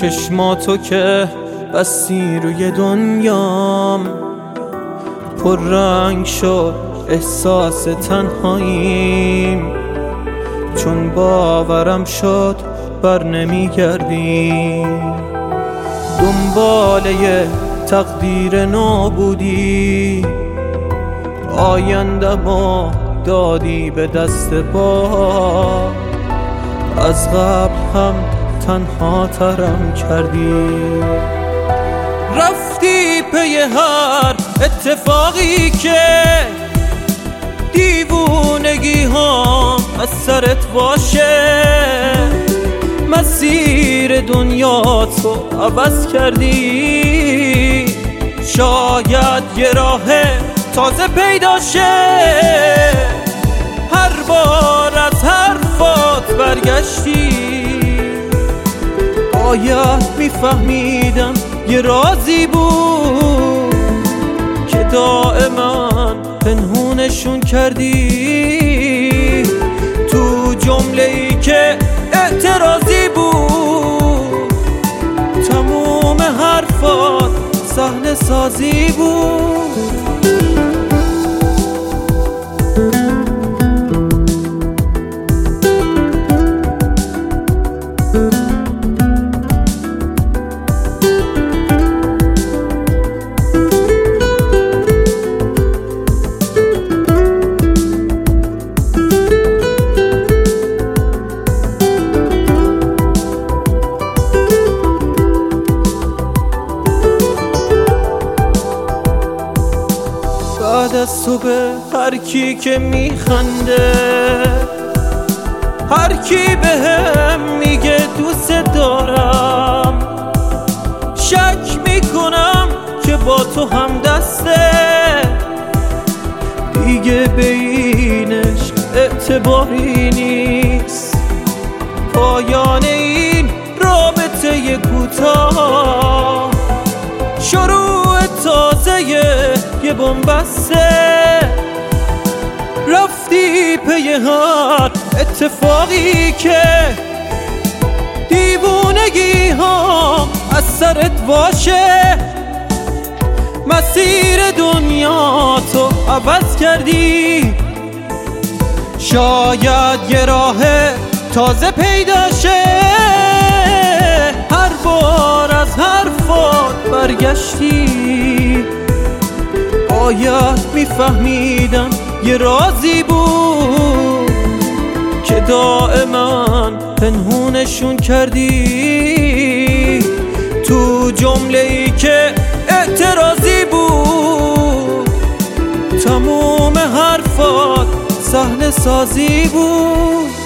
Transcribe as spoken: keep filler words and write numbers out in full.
چشماتو که بستی روی دنیام، پر رنگ شد احساس تنهاییم، چون باورم شد بر نمیگردی. دنباله تقدیر نابودی، آینده‌مو دادی به دست با، از قبل هم تنها ترم کردی. رفتی پی هر اتفاقی که دیوونگی ها از سرت باشه، مسیر دنیا تو عوض کردی، شاید یه راه تازه پیدا شه. هر بار از حرفات برگشتی، باید میفهمیدم یه رازی بود که دائما پنهونشون کردی. تو جمله‌ای که اعتراضی بود، تموم حرفات صحنه سازی بود. بعد از تو به هر کی که میخنده، هر کی به هم میگه دوست دارم، شک میکنم که با تو هم دسته، دیگه به اینش اعتباری نیست. پایان این رابطه کوتاه، شروع تازه یه بن‌بسته. رفتی پی هر اتفاقی که دیوونگی ها از سرت باشه، مسیر دنیا تو عوض کردی، شاید یه راه تازه پیدا شه. هر بار از حرفات برگشتی، باید میفهمیدم یه رازی بود که دائما پنهونشون کردی. تو جمله‌ای که اعتراضی بود، تموم حرفات صحنه سازی بود.